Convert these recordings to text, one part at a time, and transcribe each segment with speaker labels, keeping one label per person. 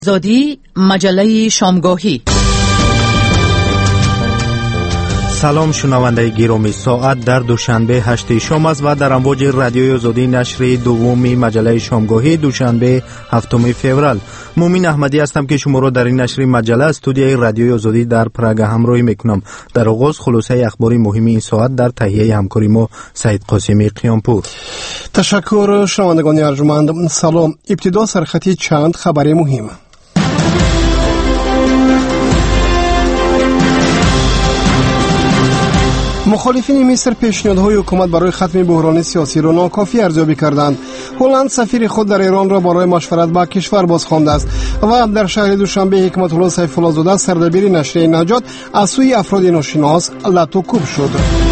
Speaker 1: زادی مجله شامگاهی.
Speaker 2: سلام شنونده گرامی، ساعت در دوشنبه 8 شام است و در امواج رادیوی آزادی نشر دومی مجله شامگاهی دوشنبه 7 فوریه. مومن احمدی هستم که شما را در این نشر مجله استودیوی رادیوی آزادی در پراگ همراهی میکنم. در آغاز خلاصه اخباری مهم این ساعت در تهیه همکاری ما سعید قاسمی قیامپور.
Speaker 3: تشکر شنوندگان ارجمند. سلام. ابتدا سرخطی چند خبر مهم. مخالفین مصر پیشنهادهای حکومت برای ختم بحران سیاسی را ناکافی ارزیابی کردند. هلند سفیر خود در ایران را برای مشورت با کشور بازخوانده است و در شهر دوشنبه حکمت الله سیف الله زاده سردبیر نشریه نجات از سوی افراد ناشناس لطوکوب شد.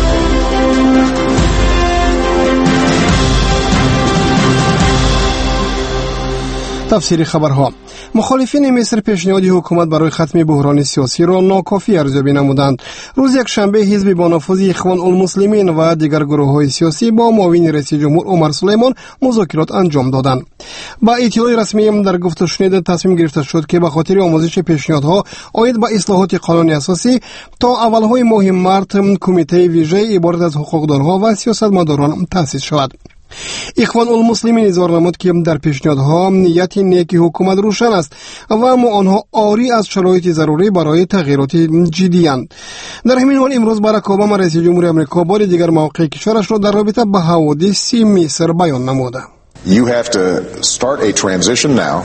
Speaker 3: تفسیر خبرها. مخالفین مصر پیشنهاد حکومت برای ختم بحران سیاسی را ناکافی ارزیابی نمودند. روز یکشنبه حزب با نفوذ اخوان المسلمین و دیگر گروه‌های سیاسی با معاون رئیس جمهور عمر سلیمان مذاکرات انجام دادند. با اطلاع رسمی در گفت و شنید تصمیم گرفته شد که به خاطر آموزش پیشنهادها عاید به اصلاحات قانون اساسی تا اولهای ماه مارس کمیته ویژه عبارت از حقوقدانها و سیاستمداران تأسیس شود. اخوان المسلمین اظهار نمود که در پیشنهادها نیت نیک حکومت روشن است و اما آنها عاری از شرایط ضروری برای تغییرات جدی اند. در همین حال امروز باراک اوباما رئیس جمهور آمریکا بار دیگر موقع کشورش را در رابطه با حوادث مصر بیان نمود.
Speaker 4: You have to start a transition now.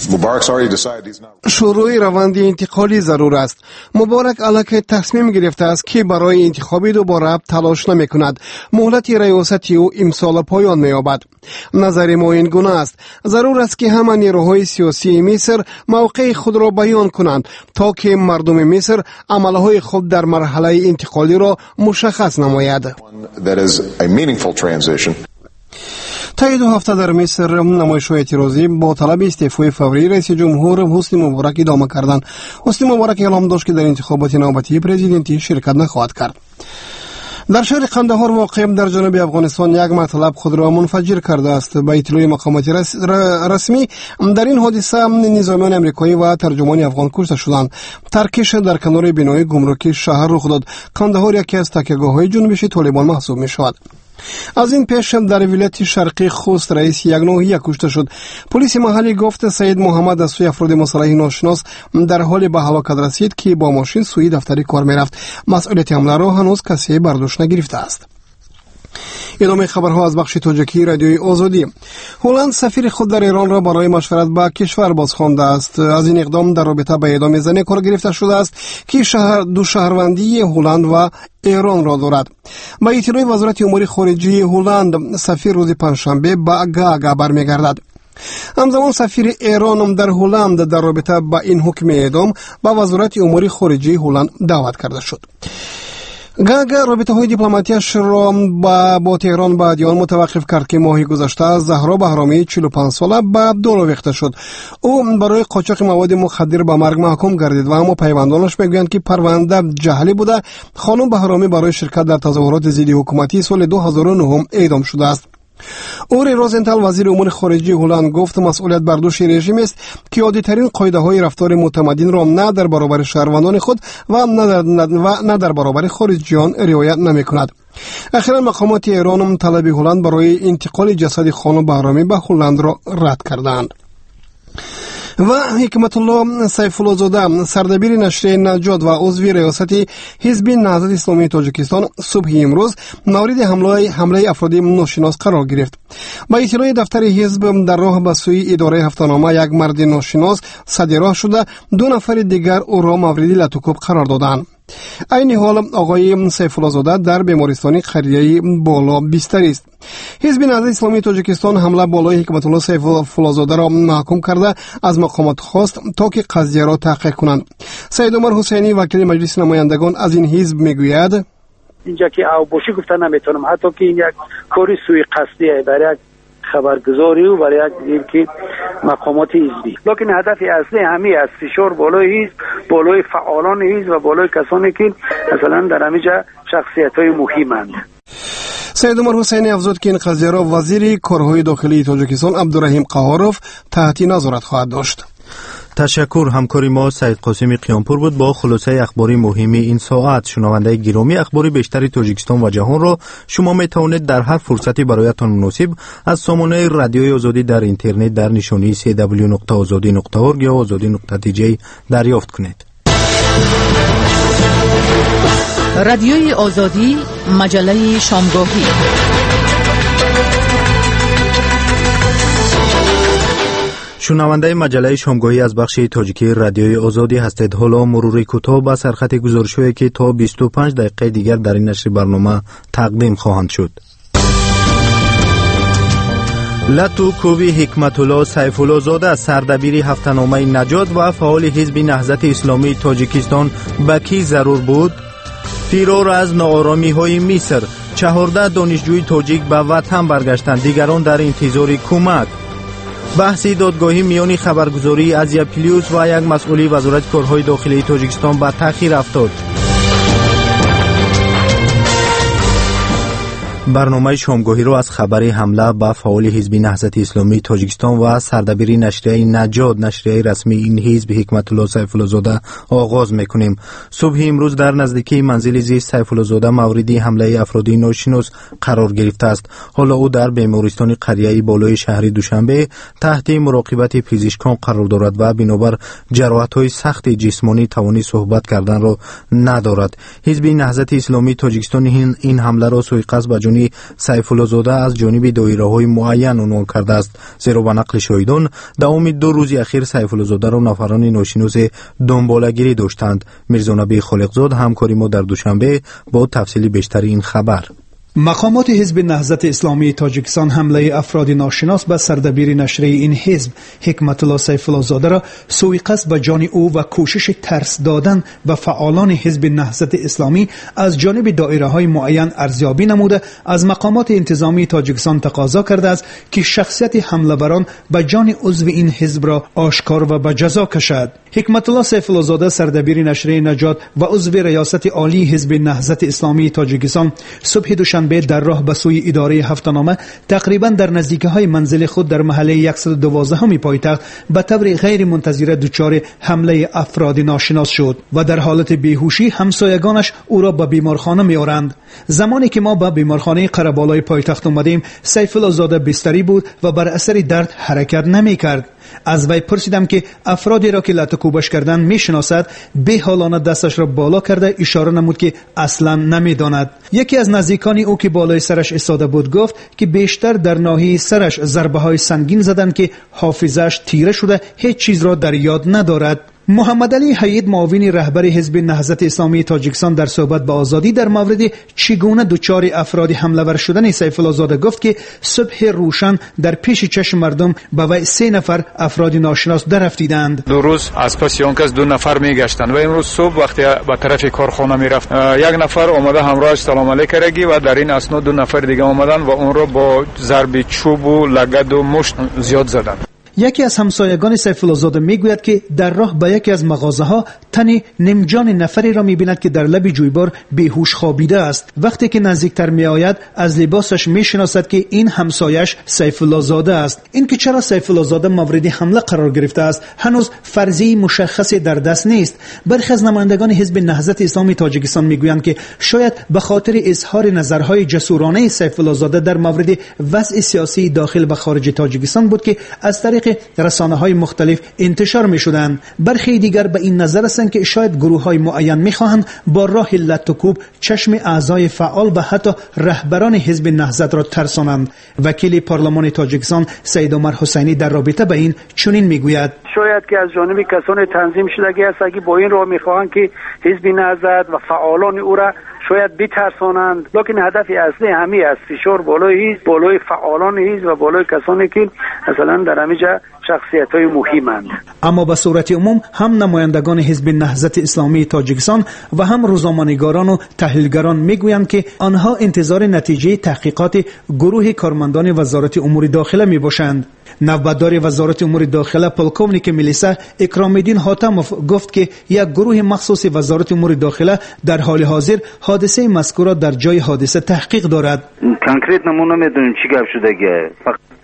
Speaker 3: شروع روند انتقالی ضرور است. مبارک علیه تصمیم گرفته است که برای انتخاب دوباره تلاش نمی کند. مهلت ریاستی او امسال پایان می یابد. نظر ما این گونه است. ضرور است که همه نیروهای سیاسی مصر موقع خود را بیان کنند تا که مردم مصر عملهای خود در مرحله انتقالی را مشخص نماید. طی 2 هفته در مصر نمایش‌های اعتراضی با طلب استعفای فوری رئیس جمهور حسنی مبارک ادامه کردند. حسنی مبارک اعلام داشت که در انتخابات نوبتی پرزیدنتی شرکت نخواهد کرد. در شهر قندهار واقع در جنوب افغانستان یک مطلب خود را منفجر کرده است. با اطلاع مقامات رسمی در این حادثه نظامیان امریکایی و ترجمان افغان کشته شدند. ترکش در کنار بنای گمرکی شهر رخ داد. قندهار یکی از تکیهگاه‌های جنبش طالبان محسوب می‌شود. از این پیش در ولایت شرقی خوست رئیس یک ناحیه کشته شد. پلیس محلی گفت سید محمد از سوی افراد مسلح ناشناس در حال به هلاکت رسید که با ماشین سوی دفتر کار میرفت. مسئولیت حمله را هنوز کسی بر دوش نگرفته است. ادامه خبرها از بخش تاجیکی رادیوی آزادی. هلند سفیر خود در ایران را برای مشورت با کشور بازخوانده است. از این اقدام در رابطه با اعدام زنی کار گرفته شده است که دو شهروندی هلند و ایران را دارد. با اطلاع وزارت امور خارجه هلند سفیر روز پنجشنبه به گاگا برمیگردد. همزمان سفیر ایران در هلند در رابطه با این حکم اعدام با وزارت امور خارجه هلند دعوت کرده شد. گاگا رابطه های دیپلماتیش را با تهران بعد آن متوقف کرد که ماه گذشته زهرا بهرامی 45 ساله به دور آویخته شد. او برای قاچاق مواد مخدر به مرگ محکوم گردید و اما پیوندانش میگویند که پرونده جعلی بوده. خانم بهرامی برای شرکت در تظاهرات ضد حکومتی سال 2009 اعدام شده است. اوری روزنتال وزیر امور خارجه هلند گفت مسئولیت بر دوش رژیم است که عادی‌ترین قاعده‌های رفتار معتمدین را نه در برابر شهروندان خود و نه در برابر خارجیان رعایت نمی‌کند. اخیراً مقامات ایران طلب هلند برای انتقال جسد خانم بهرامی به هلند را رد کردند. و حکمت الله سیف الله زاده سردبیر نشریه نجات و عضو ریاست حزب نهضت اسلامی تاجیکستان صبح امروز مورد حمله افراد ناشناس قرار گرفت. با اطلاع دفتر حزب در راه به سوی اداره هفته‌نامه یک مرد ناشناس صدراه شده، 2 نفر دیگر او را مورد لطوکوب قرار دادند. این حال آقای سیف الله زاده در بیمارستان قریه بالا بستری است. حزب نهضت اسلامی تاجیکستان حمله بالای حکمت الله سیف الله زاده را محکوم کرده از مقامات خواست تا که قضیه را تحقیق کنند. سید عمر حسینی وکیل مجلس نمایندگان از این حزب میگوید
Speaker 5: اینجا که اوباشی گفتن نمیتونم، حتی که این یک کاری سوی قصدیه برای خبرگزاری و برای یک که مقامات حزبی، لکن هدف اصلی همی است فشار بالای حزب، بالای فعالان حزب و بالای کسانی که مثلا در همینجا شخصیت‌های مهمند.
Speaker 3: سید عمر حسینی افزود که این قضیه را وزیر کارهای داخلی تاجیکستان عبدالرحیم قهاروف تحت نظارت خواهد داشت.
Speaker 2: تشکر. همکاری ما سعید قاسمی قیانپور بود با خلاصه اخباری مهم این ساعت. شنونده گرامی، اخباری بیشتری تاجیکستان و جهان را شما می توانید در هر فرصتی برایتان مناسب از سامانه رادیوی آزادی در اینترنت در نشانی www.azadi.org یا azadi.tj دریافت کنید.
Speaker 1: رادیوی آزادی، مجله شامگاهی.
Speaker 2: شنونده مجله شامگاهی از بخش تاجیکی رادیوی آزادی هستید. حالا مروری کوتاه با سرخط گزارش‌هایی که تا 25 دقیقه دیگر در این نشر برنامه تقدیم خواهند شد. لتو کوبی حکمت الله سیف الله زاده سردبیر هفته‌نامه نجات و فعال حزب نهضت اسلامی تاجیکستان به کی ضرور بود؟ فرار از ناآرامی‌های مصر، 14 دانشجوی تاجیک به وطن برگشتند، دیگران در انتظار کمک. بحثی دادگاهی میان خبرگزاری ازیا پلیوس و یک مسئولی وزارت کارهای داخلی تاجیکستان به تأخیر افتاد. برنامه شامگاهی را از خبر حمله به فعال حزب نهضت اسلامی تاجیکستان و سردبیر نشریه نجات، نشریه رسمی این حزب حکمت الله سیف الله زاده آغاز میکنیم. صبح امروز در نزدیکی منزل زیست سیف الله زاده مورد حمله افراد ناشناس قرار گرفته است. حالا او در بیمارستان قریه بالای شهر دوشنبه تحت مراقبت پزشکان قرار دارد و بنابر جراحت‌های سخت جسمانی توانی صحبت کردن را ندارد. حزب نهضت اسلامی تاجیکستان این حمله را سوءقصد به جان سیف الله زاده از جانب دایره‌های معین عنوان کرده است، زیرا به نقل شاهدان دوام 2 روز اخیر سیف الله زاده را نفران ناشناس دنباله‌گیری داشتند. میرزا نبی خالقزاد همکاری ما در دوشنبه با تفصیل بیشتر این خبر.
Speaker 6: مقامات حزب نهضت اسلامی تاجیکستان حمله افراد ناشناس به سردبیر نشریه این حزب حکمت الله سیف الله زاده را سوءقصد به جان او و کوشش ترس دادن به فعالان حزب نهضت اسلامی از جانب دایره‌های معین ارزیابی نموده از مقامات انتظامی تاجیکستان تقاضا کرده است که شخصیت حمله بران به جان عضو این حزب را آشکار و به جزا کشد. حکمت الله سیف الله زاده سردبیر نشریه نجات و عضو ریاست عالی حزب نهضت اسلامی تاجیکستان صبح دوشنبه در راه به سوی اداره هفته‌نامه تقریبا در نزدیکی‌های منزل خود در محله 112 پایتخت به طور غیر منتظره دچار حمله افراد ناشناس شد و در حالت بیهوشی همسایگانش او را به بیمارخانه می‌آورند. زمانی که ما به بیمارخانه قره‌بالای پایتخت آمدیم سیف الله زاده بستری بود و بر اثر درد حرکت نمی‌کرد. از وی پرسیدم که افرادی را که لطوکوبش کردن میشناسد. به حالانه دستش را بالا کرده اشاره نمود که اصلا نمیداند. یکی از نزدیکان او که بالای سرش ایستاده بود گفت که بیشتر در ناحیه سرش ضربه های سنگین زدند که حافظش تیره شده هیچ چیز را در یاد ندارد. محمد علی حید معاون رهبر حزب نهضت اسلامی تاجیکستان در صحبت با آزادی در مورد چگونه دچار افراد حمله ور شدن سیف الله زاده گفت که صبح روشن در پیش چشم مردم به وی 3 نفر افراد ناشناس درافتیدند.
Speaker 7: 2 روز از پس اون کس 2 نفر میگشتند و امروز صبح وقتی به طرف کارخانه میرفت یک نفر اومده همراهش سلام علیک کرگی و در این اسنا 2 نفر دیگه اومدن و اون رو با ضرب چوب و لگد و مشت زیاد زدند.
Speaker 6: یکی از همسایگان سیف الله زاده میگوید که در راه به یکی از مغازه‌ها تن نمجان نفری را می‌بیند که در لب جویبار بیهوش خوابیده است. وقتی که نزدیکتر میآید از لباسش میشناسد که این همسایش سیف الله زاده است. اینکه چرا سیف الله زاده مورد حمله قرار گرفته است هنوز فرضی مشخصی در دست نیست. برخی از نمایندگان حزب نهضت اسلامی تاجیکستان میگویند که شاید به خاطر اظهار نظرهای جسورانه سیف الله زاده در مورد وضع سیاسی داخل و خارج تاجیکستان بود که از طریق رسانه‌های مختلف انتشار می‌شدند. برخی دیگر به این نظر هستند که شاید گروه‌های معین می‌خواهند با راه لطوکوب چشم اعضای فعال و حتی رهبران حزب نهضت را ترسانند. وکیل پارلمان تاجیکستان سید عمر حسینی در رابطه با این چنین میگوید:
Speaker 5: شاید که از جانب کسان تنظیم شدگی است که با این راه می‌خواهند که حزب نهضت و فعالان او را شاید بترسانند، لکن هدف اصلی همی است فشار بالای فعالان حزب و بالای کسانی که مثلا در همینجا شخصیت‌های مهمند.
Speaker 6: اما به صورت عموم هم نمایندگان حزب نهضت اسلامی تاجیکستان و هم روزنامه‌نگاران و تحلیلگران میگویند که آنها انتظار نتیجه تحقیقات گروه کارمندان وزارت امور داخله میباشند. نوبتدار وزارت امور داخله پولکوونیک میلیسا اکرام الدین حاتموف گفت که یک گروه مخصوص وزارت امور داخله در حال حاضر حادثه مذکور را در جای حادثه تحقیق دارد.
Speaker 8: کانکریت نمونه میدونیم چی گپ شده که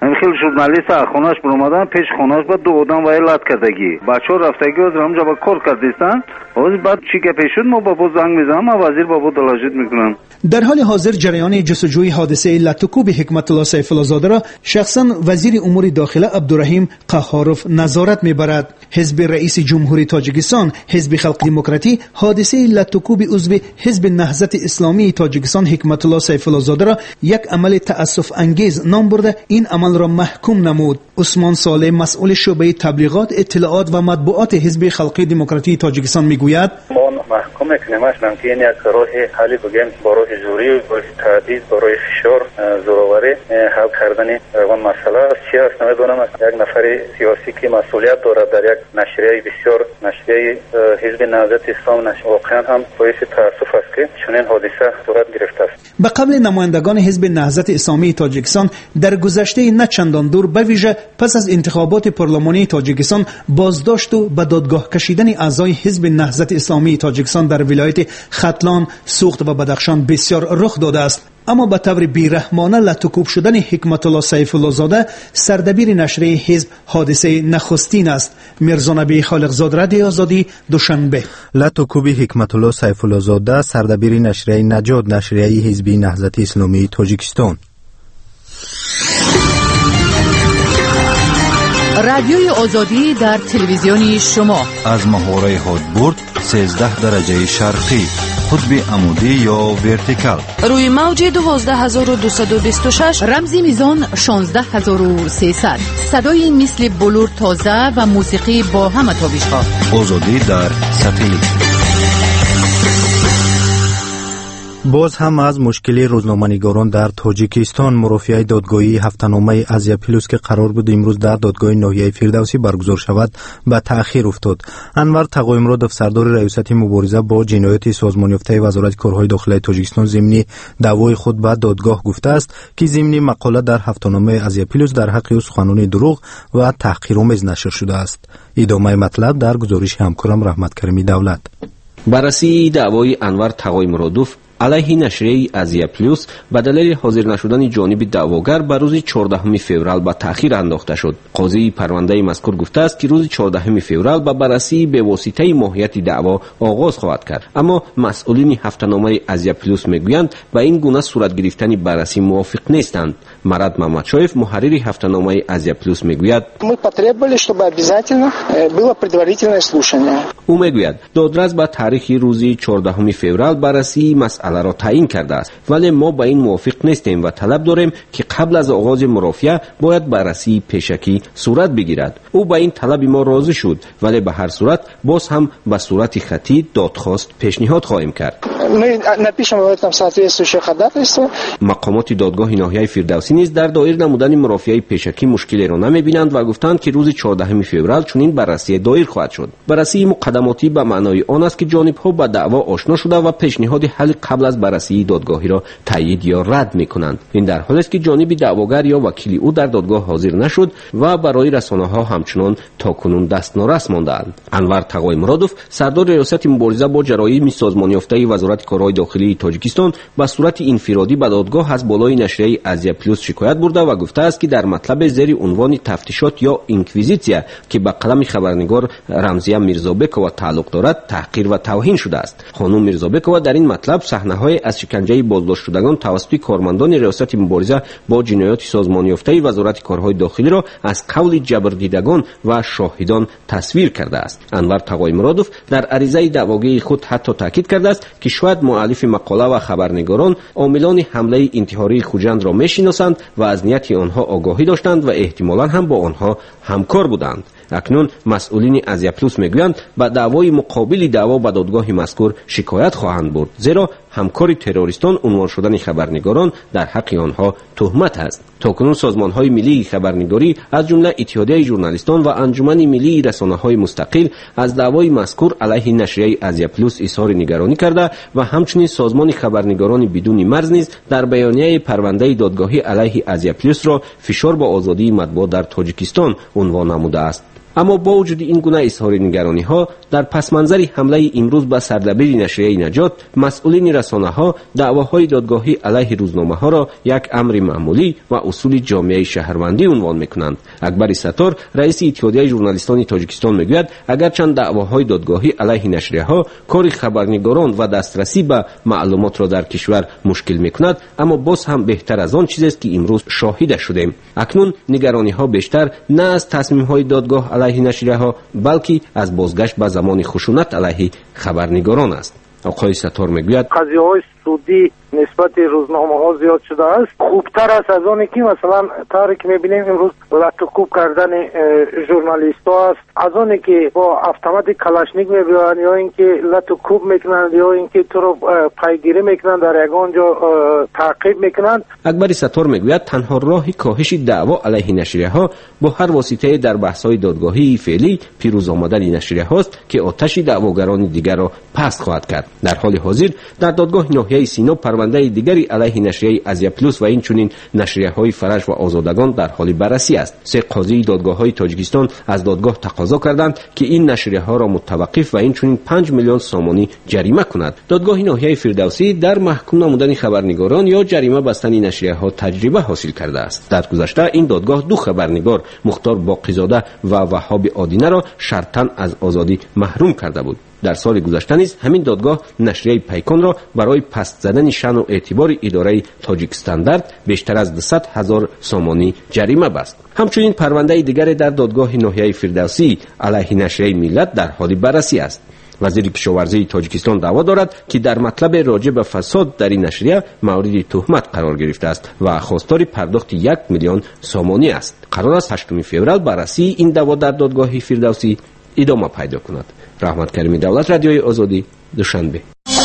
Speaker 8: همین خیلی ژورنالیست از خونه‌اش برآمدن پیش خونه‌اش با دو آدم وایلات کردگی بچه‌ها رفتگی از همونجا با کار کردیستن بعد چی که پیش شد ما بابا زنگ میزنم وزیر بابا دلاجت میکنم.
Speaker 6: در حال حاضر جریان جستجوی حادثه لطوکوب حکمت الله سیف الله زاده را شخصا وزیر امور داخله عبدالرحیم قهاروف نظارت میبرد. حزب رئیس جمهوری تاجیکستان حزب خلق دموکراتی حادثه لطوکوب عضو حزب نهضت اسلامی تاجیکستان حکمت الله سیف الله زاده را یک عمل تأسف انگیز نام برده این عمل را محکوم نمود. عثمان صالح مسئول شعبه تبلیغات اطلاعات و مطبوعات حزب خلق دموکراتی تاجیکستان میگوید
Speaker 9: ما محکوم کنیم که این یک راه حلی بگیم با راه جوری با تهدید با راه فشار زوراوری حل کردن اون مسئله است. چی است نمیدونم یک نفر سیاسی که مسئولیت دارد در یک نشریه بسیار نشریه حزب نهضت اسلام واقعا هم باعث تأسف است که چنین حادثه صورت گرفته است.
Speaker 6: به قبل نمایندگان حزب نهضت اسلامی تاجیکستان در گذشته نه چندان دور به ویژه پس از انتخابات پارلمانی تاجیکستان بازداشت و به دادگاه کشیدن اعضای حزب نهضت اسلامی تاجیکستان در ولایت ختلان، سوخت و بدخشان بسیار رخ داده است. اما به طور بیرحمانه لطوکوب شدن حکمت الله سیف الله زاده سردبیر نشریه حزب حادثه نخستین است. میرزا نبی خالقزاد، رادیو آزادی، دوشنبه.
Speaker 2: لطوکوب حکمت الله سیف الله زاده سردبیر نشریه نجات نشریه حزب نهضت اسلامی تاجیکستان.
Speaker 1: رادیوی آزادی در تلویزیونی شما
Speaker 10: از محوره هادبورد 13 درجه شرقی، قطب عمودی یا ورتیکال،
Speaker 11: روی موج 12226،
Speaker 1: رمزی میزان 16300، صدای مثل بلور تازه و موسیقی با همه تابش‌ها.
Speaker 10: آزادی در ساتلیت.
Speaker 2: باز هم از مشکل روزنامه‌نگاران در تاجیکستان. مرافعه دادگاهی هفته‌نامه آزیا پلوس که قرار بود امروز در دادگاه ناحیه فردوسی برگزار شود به تأخیر افتاد. انور تقایمرادov سردار ریاست مبارزه با جنایات سازمان یافته وزارت کارهای داخلی تاجیکستان ضمن دعوای خود به دادگاه گفته است که ضمن مقاله در هفته‌نامه آزیا پلوس در حق او سخنان دروغ و تحقیرآمیز نشر شده است. ادامه مطلب در گزارش همکارم رحمت کریمی دولت.
Speaker 12: بررسی دعوای انور تقایمرادov علیه نشریه آزیا پلوس به دلیل حاضر نشدن جانب دعواگر به روز 14 فوریه به تأخیر انداخته شد. قاضی پرونده مذکور گفته است که روز 14 فوریه به بررسی به واسطه ماهیت دعوا آغاز خواهد کرد. اما مسئولین هفته‌نامه آزیا پلوس میگویند به این گونه صورت گرفتن بررسی موافق نیستند. مراد مامادشاев محرر هفته‌نامه آزیا پلوس میگوید
Speaker 13: мы потребовали, чтобы обязательно было предварительное слушание.
Speaker 12: او میگوید دادرس به تاریخ روز 14 فوریه بررسی مسئله را تعیین کرده است، ولی ما با این موافق نیستیم و طلب داریم که قبل از آغاز مرافعه باید بررسی پیشکی صورت بگیرد. او با این طلب ما راضی شد، ولی به هر صورت باز هم به صورت خطی دادخواست پیشنهاد خواهیم کرد.
Speaker 13: мы напишем в этом соответствующее ходатайство.
Speaker 12: مقامات دادگاه ناحیه فردوسی نیز در دایر نمودن مرافعه پیشکی مشکلی را نمی‌بینند و گفتند که روز 14 فوریه چنین بررسی دایر خواهد شد. بررسی مقدماتی به معنای آن است که جانب‌ها با دعوا آشنا شده و پیشنهاد حل قبل از بررسی دادگاهی را تایید یا رد می‌کنند. این در حالی است که جانب دعواگر یا وکیل او در دادگاه حاضر نشد و برای رسانه‌ها همچنان تاکنون دست نارس مانده‌اند. انور تقایمرادov سردار ریاست مبارزه با جرایم سازمان یافته وزارت کارهای داخلی تاجیکستان به صورت انفرادی به دادگاه از بالای نشریه آزیا پلوس شکایت برده و گفته است که در مطلب زیر عنوان تفتیشات یا اینکویزیسیا که به قلم خبرنگار رمزیه میرزابکووا تعلق دارد تحقیر و توهین شده است. خانم میرزابکووا در این مطلب صحنه‌های از شکنجه بازداشت شدگان توسط کارمندان ریاست مبارزه با جنایات سازمان یافته وزارت کارهای داخلی را از قول جبردیدگان و شاهدان تصویر کرده است. انور تقایمرادov در عریضه دعواگویی خود حتی تاکید کرده است که شاید مؤلف مقاله و خبرنگاران عاملان حمله انتحاری خوجند را میشناسند و از نیت آنها آگاهی داشتند و احتمالاً هم با آنها همکار بودند. اکنون مسئولین آزیا پلوس میگویند با دعوای مقابل دعوا به دادگاه مذکور شکایت خواهند برد، زیرا همکار تروریستان عنوان شدن خبرنگاران در حق آنها تهمت است. تاکنون سازمان‌های ملی خبرنگاری از جمله اتحادیه ژورنالیستان و انجمن ملی رسانه‌های مستقل از دعوای مذکور علیه نشریه آزیا پلوس اظهار نگرانی کرده و همچنین سازمان خبرنگاران بدون مرز نیز در بیانیه پرونده دادگاهی علیه آزیا پلوس را فشار با آزادی مطبوعات در تاجیکستان عنوان نموده است. اما با وجود این گونه اظهار نگرانی ها، در پس منظر حمله امروز به سردبیر نشریه نجات، مسئولین رسانه ها دعواهای دادگاهی علیه روزنامه ها را یک امر معمولی و اصول جامعه شهروندی عنوان میکنند. اکبر ستار، رئیس اتحادیه ژورنالیستان تاجیکستان میگوید اگرچند دعواهای دادگاهی علیه نشریه ها کار خبرنگاران و دسترسی به معلومات را در کشور مشکل میکند، اما باز هم بهتر از آن چیزی است که امروز شاهد شدیم. اکنون نگرانی ها بیشتر نه از تصمیم های دادگاه علیه نشریه ها، بلکه از بازگشت به زمان خشونت علیه خبرنگاران است. آقای ستار میگوید
Speaker 14: قضیه‌های سودی نسبت روزنامه‌ها زیاد شده است. خوبتر است از آنی که مثلا طوری که می‌بینیم امروز لطوکوب کردن ژورنالیست‌ها است، از آنی که با اتومات کلاشنیک می‌برند یا اینکه لطوکوب می‌کنند یا اینکه تو رو پیگیری می‌کنند در یگان جا تعقیب می‌کنند.
Speaker 12: اکبر ستار میگوید تنها راه کاهش دعوا علیه نشریه‌ها با هر واسطه در بحث‌های دادگاهی فعلی پیروز آمدن نشریه‌ها است که آتش دعواگران دیگر را پست خواهد کرد. در حال حاضر در دادگاه ناحیه سینا پرونده دیگری علیه نشریه ازیا پلوس و اینچنین نشریه‌های فرج و آزادگان در حال بررسی است. سه قاضی دادگاه‌های تاجیکستان از دادگاه تقاضا کردند که این نشریه‌ها را متوقف و اینچنین 5 میلیون سامانی جریمه کند. دادگاه ناحیه فردوسی در محکوم نمودن خبرنگاران یا جریمه بستن نشریه‌ها تجربه حاصل کرده است. در گذشته این دادگاه دو خبرنگار مختار باقی‌زاده و وهاب آدینه را شرطاً از آزادی محروم کرده بود. در سال گذشته نیز همین دادگاه نشریه پیکان را برای پست زدن شأن و اعتبار اداره تاجیک استاندارد بیشتر از 200,000 سامانی جریمه بست. همچنین پرونده دیگر در دادگاه ناحیه فردوسی علیه نشریه ملت در حال بررسی است. وزیر کشاورزی تاجیکستان دعوا دارد که در مطلب راجع به فساد در این نشریه مورد تهمت قرار گرفته است و خواستار پرداخت 1 میلیون سامانی است. قرار است 8 فوریه بررسی این دعوا در دادگاه فردوسی ادامه پیدا کند. رحمت کریمی، دولت رادیوی آزادی، دوشنبه.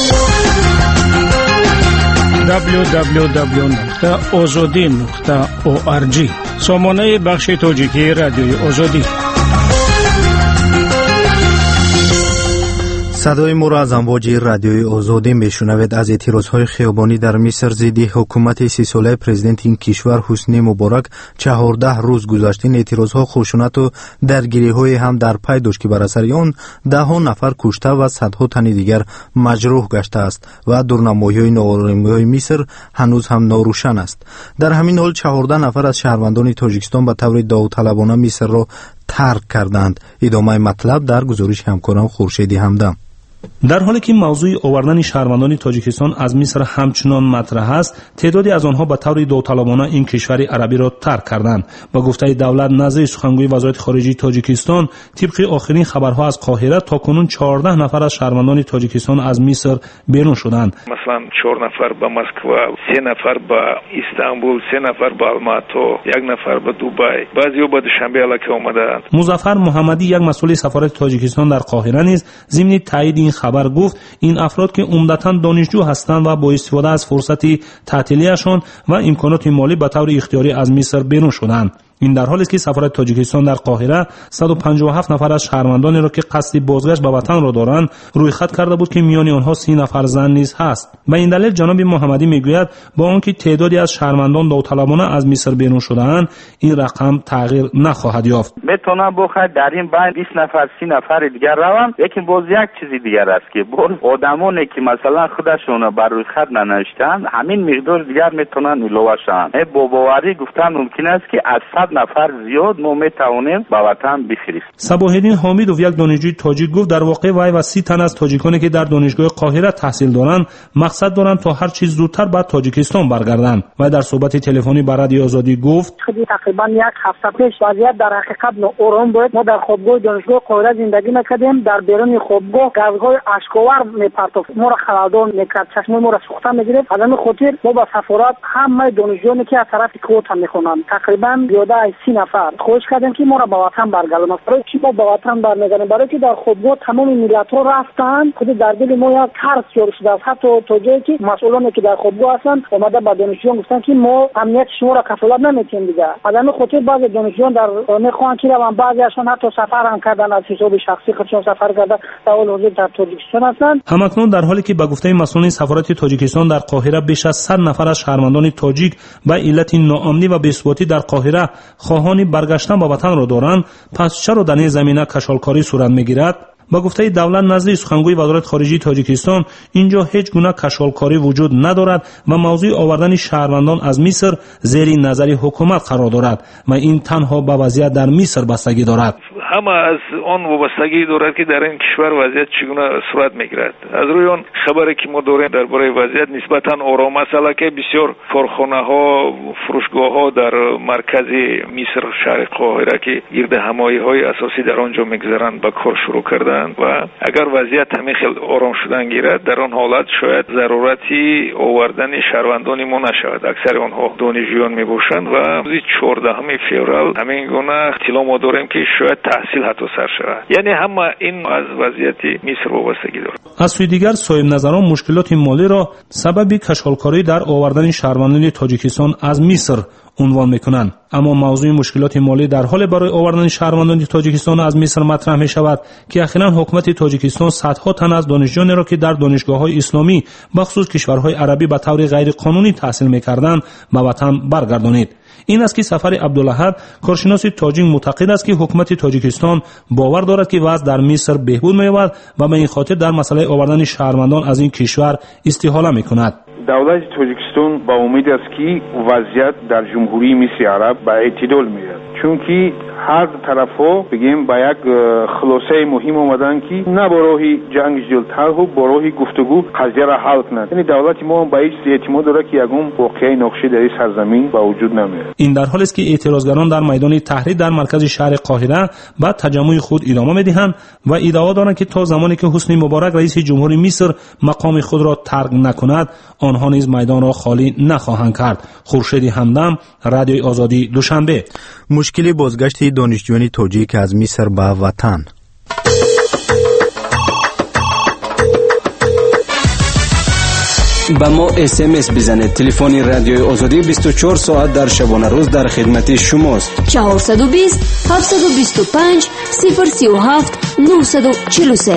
Speaker 15: www.azadi.org سامانه بخش تاجیکی رادیوی آزادی.
Speaker 2: صدای ما را از امواج رادیوی آزادی میشنوید. از اعتراضهای خیابانی در مصر ضد حکومت 30 ساله پرزیدنت این کشور حسنی مبارک 14 روز گذشته این اعتراضها خشونت و درگیری‌های هم در پی داشت که بر اثر آن 10 نفر کشته و صدها تن دیگر مجروح گشته است و دورنمایی‌های ناآرامی‌های مصر هنوز هم ناروشن است. در همین حال 14 نفر از شهروندان تاجیکستان به طور داوطلبانه مصر را ترک کردند. ادامه مطلب در گزارش همکارم خورشیدی همدم.
Speaker 15: در حالی که موضوع آوردن شهروندان تاجیکستان از مصر همچنان مطرح است، تعدادی از آنها به طور داوطلبانه این کشور عربی را ترک کردند. با گفته دولت نزد سخنگوی وزارت خارجه تاجیکستان، طبق آخرین خبرها از قاهره تاکنون 14 نفر از شهروندان تاجیکستان از مصر بیرون شدند.
Speaker 16: مثلا 4 نفر به مسکو، 3 نفر به استانبول، 3 نفر به آلماتو، 1 نفر به دبی، بعضی‌ها به دوشنبه الکی آمدند.
Speaker 15: مظفر محمدی، یک مسئول سفارت تاجیکستان در قاهره نیز ضمن تایید این خبر گفت این افراد که عمدتاً دانشجو هستند و با استفاده از فرصت تعطیلیشان و امکانات مالی به طور اختیاری از مصر بیرون شدند. این در حالی است که سفارت تاجیکستان در قاهره 157 نفر از شهروندانی را که قصد بازگشت به وطن را دارند رویخط کرده بود که میان آنها 30 نفر زن نیز هست. به این دلیل جناب محمدی میگوید با آنکه تعدادی از شهروندان داوطلبانه از مصر بیرون شده‌اند، این رقم تغییر نخواهد یافت.
Speaker 17: میتونه بخواد در این بین 20 نفر 30 نفر دیگر روند. یکی باز یک چیزی دیگر است که باز آدمانی که مثلا خودشون بر روی خط ننوشتند همین مقدار دیگر میتونن علاوه شوند. با باوری گفتن ممکن است که از نفر زیاد ما میتوانیم به وطن بفرستیم.
Speaker 15: صباح‌الدین حامدوف، یک دانشجوی تاجیک، گفت در واقع وی و 30 تن از تاجیکانی که در دانشگاه قاهره تحصیل دارند مقصد دارند تا هر چیز زودتر به تاجیکستان برگردند. و در صحبت تلفنی با رادیو آزادی گفت
Speaker 18: تقریبا 1 هفته پیش وضعیت در حقیقت ناآرام بود. ما در خوابگاه دانشگاه قاهره زندگی میکردیم. در بیرون خوابگاه گازهای اشک‌آور میپرتافت، ما را خلالدار میکرد، چشم ما را سوخته میگرفت. از همین خاطر ما با سفارت همه دانشجویانی که از طرف کوتا میخونند تقریبا زیاده 30 نفر خواهش کردیم که ما را به وطن برگردانند. برای چی ما به وطن برمیگردیم؟ برای که در خوابگاه تمام ملت‌ها رفتند. خود در دل ما یک ترس جاری شده است. حتی تا جایی که مسئولانی که در خوابگاه هستند اومده به دانشجویان گفتن که ما امنیت شما را کفالت نمی‌کنیم دیگه. از همین خاطر بعضی دانشجویان در میخوان که روان، بعضیشان حتی سفر هم کردن، از حساب شخصی خودشون سفر کردن، در حال حاضر در تاجیکستان هستند.
Speaker 15: همکنون در حالی که به گفته مسئولین سفارت تاجیکستان در قاهره بیش از 100 نفر از شهروندان تاجیک به علت ناامنی و بی‌ثباتی در قاهره خواهان برگشتن به وطن را دارند، پس چرا در این زمینه کشالکاری صورت میگیرد؟ با گفته دولت نزد سخنگوی وزارت خارجه تاجیکستان، اینجا هیچ گونه کشالکاری وجود ندارد و موضوع آوردن شهروندان از مصر زیر نظر حکومت قرار دارد و این تنها به وضعیت در مصر بستگی دارد.
Speaker 16: همه از آن وابستگی دارد که در این کشور وضعیت چگونه صورت میگیرد. از روی آن خبری که ما داریم درباره وضعیت نسبتا آرام است، که بسیار کارخانه ها، فروشگاه ها در مرکز مصر شهر قاهره که گرد همایی های اساسی در آنجا میگذرند به کار شروع کردند و اگر وضعیت همین خیلی آرام شدن گیرد، در آن حالت شاید ضرورتی آوردن شهروندان ما نشود. اکثر آنها دانشجویان میباشند و روز 14 فوریه همین گونه اطلاع ما داریم که شاید تحصیل حتی سر شود. یعنی همه این از وضعیت مصر وابستگی دارد.
Speaker 15: از سوی دیگر صاحب نظران مشکلات مالی را سبب کشالکاری در آوردن شهروندان تاجیکستان از مصر عنوان میکنند، اما موضوع مشکلات مالی در حال برای آوردن شهروندان تاجیکستان از مصر مطرح می شود که اخیراً حکومت تاجیکستان صدها تن از دانشجویانی را که در دانشگاه‌های اسلامی بخصوص کشورهای عربی به طور غیر قانونی تحصیل می‌کردند به وطن برگردانید. این است که سفر عبدالاحد کارشناس تاجیک معتقد است که حکومت تاجیکستان باور دارد که وضع در مصر بهبود می‌یابد و به این خاطر در مسئله آوردن شهروندان از این کشور استحاله می‌کند.
Speaker 19: دولت تاجیکستان با امید است که وضعیت در جمهوری مصر عرب به اعتدال میاد، چون که هر طرف‌ها بگیم با یک خلاصه مهم اومدن که نه با راه جنگ جلوتر و با راه گفتگو قضیه را حل کنند. یعنی دولت ما با هیچ اعتماد داره که یگان واقعی نقشه در این سرزمین با وجود نمیاد.
Speaker 15: این در حالی است که اعتراضگران در میدان تحریر در مرکز شهر قاهره به تجمع خود ادامه میدهند و ادعا دارند که تا زمانی که حسنی مبارک رئیس جمهور مصر مقام خود را ترک نکند، آنها نیز میدان را خالی نخواهند کرد. خورشید همدم، رادیوی آزادی، دوشنبه.
Speaker 2: مشکل بازگشت دانشجویان تاجیک از مصر به وطن.
Speaker 20: با ما SMS بزنید. تلفن رادیوی آزادی 24 ساعت در شبانه روز در خدمت شماست.
Speaker 11: 420 725 037 943.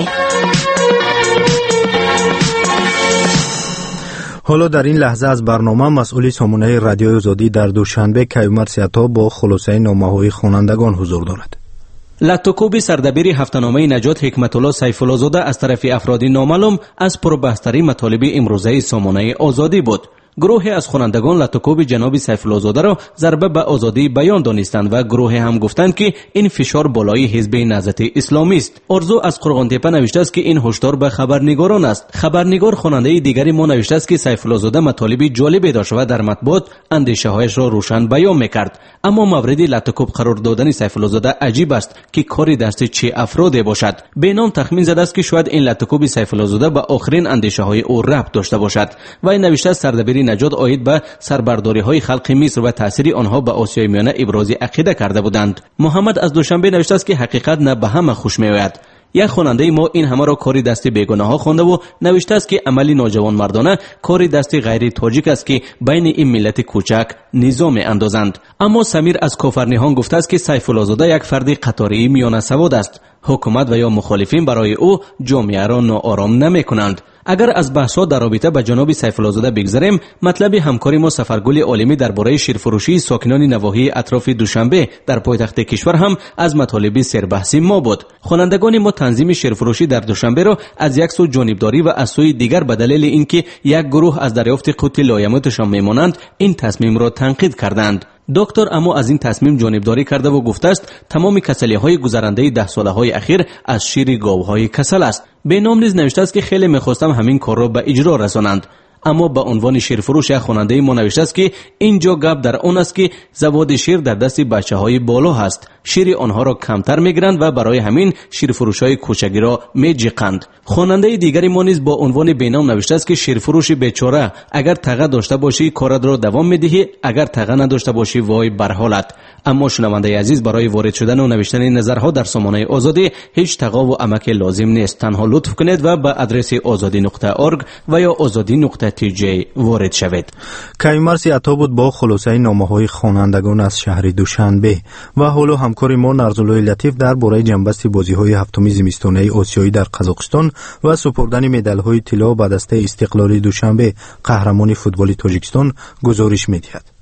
Speaker 2: حالا در این لحظه از برنامه مسئول سامانه رادیوی آزادی در دوشنبه کیومرث سیاتا با خلاصه نامه‌های خوانندگان حضور دارد.
Speaker 12: لطوکوب سردبیر هفته‌نامه نجات حکمت الله سیف الله زاده از طرف افرادی نامعلوم از پربحث‌ترین مطالب امروزه سامانه آزادی بود. گروه از خوانندگان لطوکوب جناب سیف الله زاده را ضربه به آزادی بیان دانستند و گروه هم گفتند که این فشار بالای حزب نهضت اسلامی است. ارزو از قرغانتپه نوشته است که این هشدار به خبرنگاران است. خبرنگار خواننده دیگری ما نوشته است که سیف الله زاده مطالب جالبی داشت و در مطبوعات اندیشه‌هایش را روشن بیان می‌کرد، اما مورد لطوکوب قرار دادن سیف الله زاده عجیب است که کاری دست چه افرادی باشد. بینام تخمین زده است که شاید این لطوکوب سیف الله زاده به آخرین اندیشه‌های او ربط داشته باشد و این نوشته است سردبیر نجات آید به سربرداری‌های خلق مصر و تأثیر آنها به آسیای میانه ابراز عقیده کرده بودند. محمد از دوشنبه نوشته است که حقیقت نه به همه خوش میآید. یک خواننده ما این همه را کاری دست بیگناه ها خوانده و نوشته است که عملی نوجوان مردانه کاری دست غیر تاجیک است که بین این ملت کوچک نظام اندازند. اما سمیر از کافرنیهان گفته است که سیف الله زاده یک فرد قطاری میانه سواد است. حکومت و یا مخالفین برای او جامعه را ناآرام نمی‌کنند. اگر از بحث‌ها در رابطه با جناب سیف الله زاده بگذریم، مطلب همکاری ما سفرگل عالمی درباره شیرفروشی ساکنان نواحی اطراف دوشنبه در پایتخت کشور هم از مطالب سربحثی ما بود. خوانندگان ما تنظیم شیرفروشی در دوشنبه را از یک سو جانبداری و از سوی دیگر به دلیل اینکه یک گروه از دریافت قوت لایماتشان میمانند این تصمیم را تنقید کردند. دکتر اما از این تصمیم جانبداری کرده و گفته است تمام کسلی‌های گذرنده 10 ساله‌های اخیر از شیر گاوهای کسل است. به نام نیز نوشته است که خیلی می‌خواستم همین کار را به اجرا رسانند، اما با عنوان شیرفروش خواننده ما نوشته است که اینجا گپ در آن است که زواد شیر در دست بچه‌های بالا هست. شیر آنها را کمتر می‌گیرند و برای همین شیرفروش‌های کوچکی را می‌جیقند. خواننده دیگری ما نیز با عنوان بینام نوشته است که شیرفروش بیچاره اگر تقه داشته باشی کارت را دوام می‌دهی، اگر تقه نداشته باشی وای بر حالت. اما شنونده عزیز، برای وارد شدن و نوشتن نظرها در سامانه آزادی هیچ تقا و امک لازم نیست. تنها لطف کنید و به آدرس azadi.org و یا azadi.tj وارد شوید.
Speaker 2: کیومرث عطا بود با خلاصه نامه‌های خوانندگان از شهر دوشنبه و حالا همکار ما نرزالله لطیف درباره جنبست بازی‌های هفتم زمستانه آسیایی در قزاقستان و سپردن مدال‌های طلا به دسته استقلال دوشنبه قهرمان فوتبال تاجیکستان گزارش می‌دهد.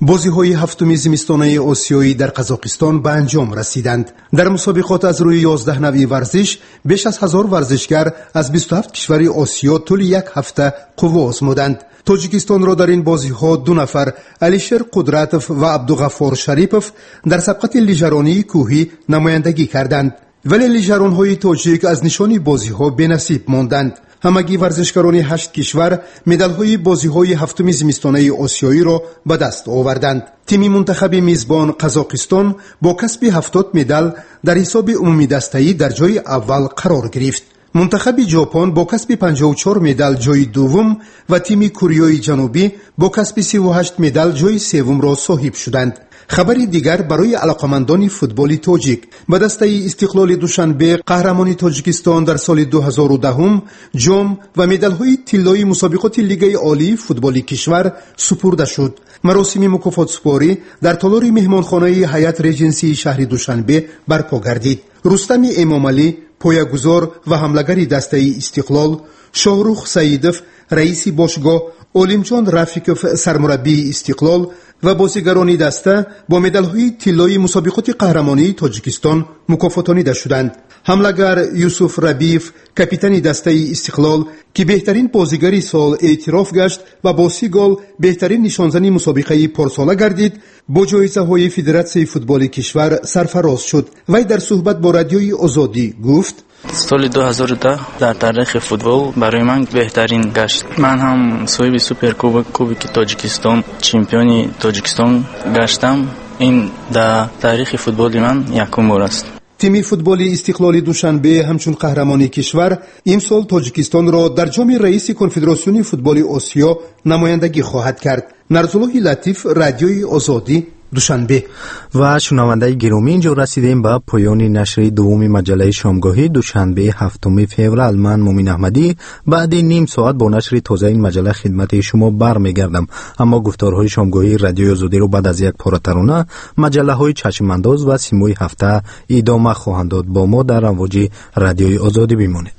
Speaker 21: بازی‌های هفتم زمستانه آسیایی در قزاقستان به انجام رسیدند. در مسابقات از روی 11 نوع ورزش بیش از 1000 ورزشگر از 27 کشور آسیا طول یک هفته قوا آزمودند. تاجیکستان را در این بازی‌ها 2 نفر علیشر قدرتوف و عبدالغفار شریپوف در سبقت لیژرانی کوهی نمایندگی کردند، ولی لیژران‌های تاجیک از نشان بازی‌ها بی‌نصیب ماندند. همگی ورزشکاران 8 کشور مدال‌های بازی‌های هفتم زمستانه آسیایی را به دست آوردند. تیم منتخب میزبان قزاقستان با کسب 70 مدال در حساب عمومی دسته‌ای در جای اول قرار گرفت. منتخب ژاپن با کسب 54 مدال جای دوم و تیم کره جنوبی با کسب 38 مدال جای سوم را صاحب شدند. خبری دیگر برای علاقمندان فوتبال تاجیک: به دسته استقلال دوشنبه قهرمان تاجیکستان در سال 2010 جام و مدال‌های طلایی مسابقات لیگ عالی فوتبال کشور سپرده شد. مراسم مکافات سپاری در تالار مهمانخانه هیئت ریجنسی شهر دوشنبه برپا گردید. رستم امامعلی پایه‌گذار و حمله‌گر دسته استقلال، شاهرخ سعیدوف رئیس باشگاه، علیمجان رفیقوف سرمربی استقلال و بازیگران دسته با مدال‌های طلایی مسابقات قهرمانی تاجیکستان مکافاتانیده شدند. حمله‌گر یوسف ربیف کاپیتان دسته استقلال که بهترین بازیگر سال اعتراف گشت و با 30 گل بهترین نشانزن مسابقه پارساله گردید، با جایزه‌های فدراسیون فوتبال کشور سرفراز شد. وی در صحبت با رادیوی آزادی گفت:
Speaker 22: سال 2010 در تاریخ فوتبال برای من بهترین گشت. من هم صاحب سوپر کوبک تاجیکستان، چمپیون تاجیکستان گشتم. این در تاریخ فوتبال من یکم بار است.
Speaker 21: تیم فوتبال استقلال دوشنبه همچون قهرمانی کشور امسال تاجیکستان را در جام رئیس کنفدراسیون فوتبال آسیا نمایندگی خواهد کرد. نرزالله لطیف، رادیوی آزادی، دوشنبه.
Speaker 2: و شنوندگان گرامی، اینجا رسیدیم به پایان نشر دوم مجله شامگاهی دوشنبه 7 فوریه. من مومن احمدی بعد نیم ساعت با نشر تازه این مجله خدمت شما برمیگردم. اما گفتارهای شامگاهی رادیوی آزادی رو بعد از یک پاره ترانه، مجله های چشم انداز و سیمای هفته ادامه خواهند داد. با ما در امواج رادیوی آزادی بمانید.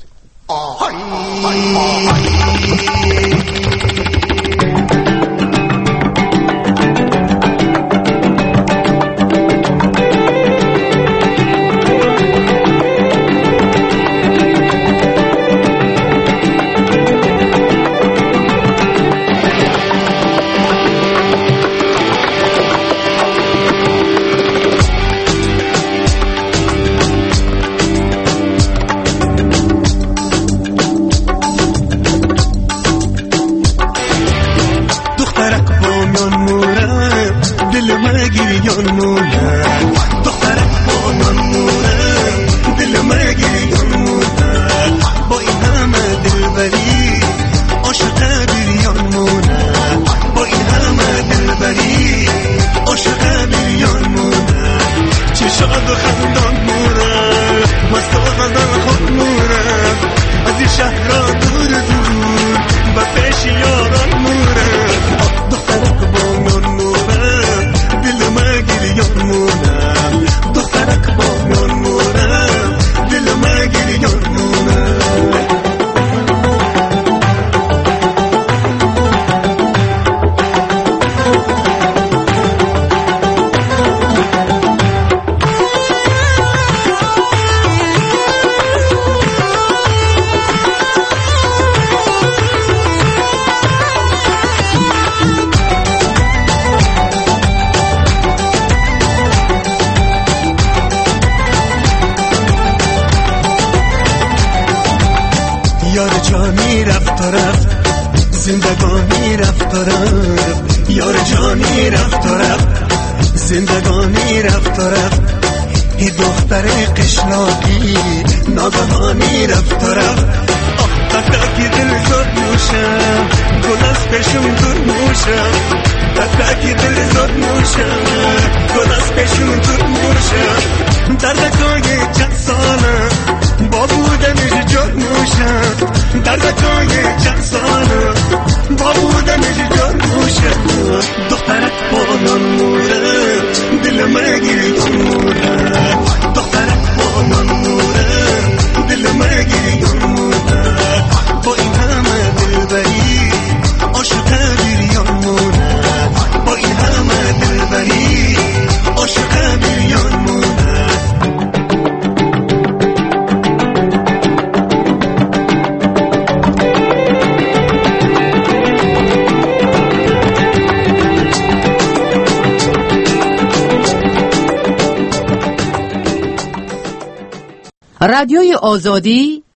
Speaker 23: زندگانی رفت و رفت، یار جانی رفت و رفت، زندگانی رفت و رفت، ای دختر قشلاقی ناگهانی رفت و رفت. تکی دل زد نوشم، گل از پیشم دور موشم، تکی دل زد نوشم، گل از پیشم دور موشم، دردکای چند سالم با بودنش جد موشم، دردکای چند سالم با بودنش جد موشم. دخترک با نان موره دل مگیری موره، دخترک با نان موره دل مگیری موره، با این همه دلبری عاشق بیریان مونه، با این همه
Speaker 1: رادیوی آزادی